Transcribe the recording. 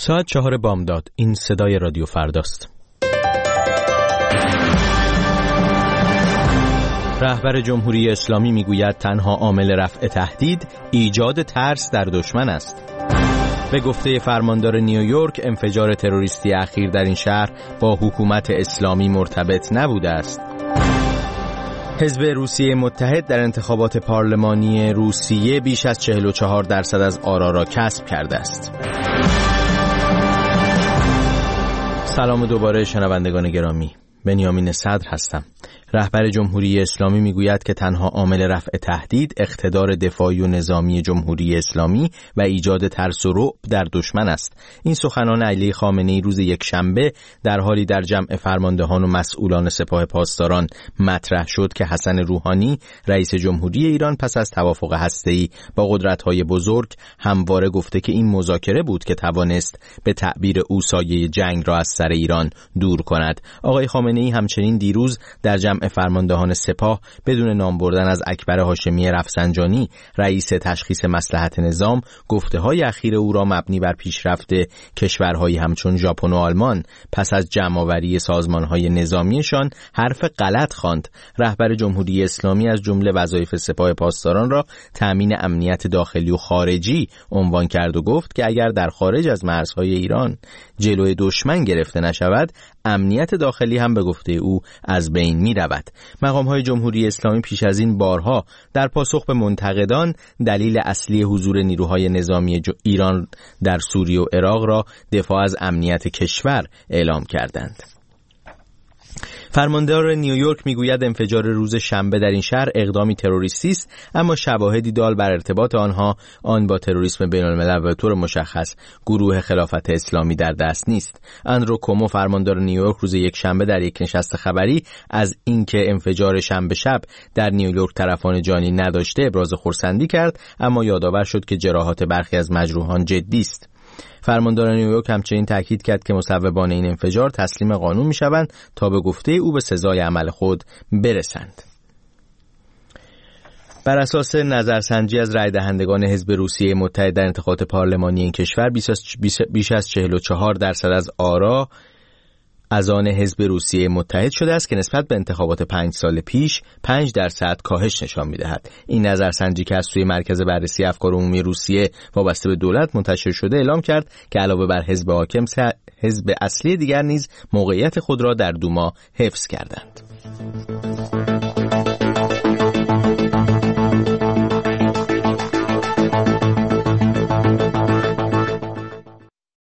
ساعت 4 بامداد. این صدای رادیو فرداست. رهبر جمهوری اسلامی میگوید تنها عامل رفع تهدید ایجاد ترس در دشمن است. به گفته فرماندار نیویورک انفجار تروریستی اخیر در این شهر با حکومت اسلامی مرتبط نبوده است. حزب روسیه متحد در انتخابات پارلمانی روسیه بیش از 44% از آرا را کسب کرده است. سلام دوباره شنوندگان گرامی، بنیامین صدر هستم. رهبر جمهوری اسلامی میگوید که تنها عامل رفع تهدید اقتدار دفاعی و نظامی جمهوری اسلامی و ایجاد ترس و رعب در دشمن است. این سخنان علی خامنه‌ای روز یکشنبه در حالی در جمع فرماندهان و مسئولان سپاه پاسداران مطرح شد که حسن روحانی رئیس جمهوری ایران پس از توافق هسته‌ای با قدرت‌های بزرگ همواره گفته که این مذاکره بود که توانست به تعبیر او سایه جنگ را از سر ایران دور کند. آقای خامنه‌ای همچنین دیروز در جمع فرماندهان سپاه بدون نام بردن از اکبر هاشمی رفسنجانی رئیس تشخیص مصلحت نظام گفته‌های اخیر او را مبنی بر پیشرفت کشورهایی همچون ژاپن و آلمان پس از جمع‌آوری سازمان‌های نظامیشان حرف غلط خواند. رهبر جمهوری اسلامی از جمله وظایف سپاه پاسداران را تأمین امنیت داخلی و خارجی عنوان کرد و گفت که اگر در خارج از مرزهای ایران جلوی دشمن گرفته نشود امنیت داخلی هم به گفته او از بین می رود. مقام‌های جمهوری اسلامی پیش از این بارها در پاسخ به منتقدان دلیل اصلی حضور نیروهای نظامی ایران در سوریه و عراق را دفاع از امنیت کشور اعلام کردند. فرماندار نیویورک میگوید انفجار روز شنبه در این شهر اقدامی تروریستی است، اما شواهدی دال بر ارتباط آن با تروریسم بین‌الملل و به طور مشخص گروه خلافت اسلامی در دست نیست. اندرو کومو فرماندار نیویورک روز یکشنبه در یک نشست خبری از اینکه انفجار شنبه شب در نیویورک طرفان جانی نداشته ابراز خرسندی کرد، اما یادآور شد که جراحات برخی از مجروحان جدی است. فرماندار نیویورک همچنین تاکید کرد که مسببان این انفجار تسلیم قانون می‌شوند تا به گفته او به سزای عمل خود برسند. بر اساس نظرسنجی از رای دهندگان حزب روسیه متحد در انتخابات پارلمانی این کشور بیش از 44% از آرا از آن حزب روسیه متحد شده است که نسبت به انتخابات 5 سال پیش 5% کاهش نشان می‌دهد. این نظرسنجی که از سوی مرکز بررسی افکار عمومی روسیه وابسته به دولت منتشر شده اعلام کرد که علاوه بر حزب حاکم حزب اصلی دیگر نیز موقعیت خود را در دوما حفظ کردند.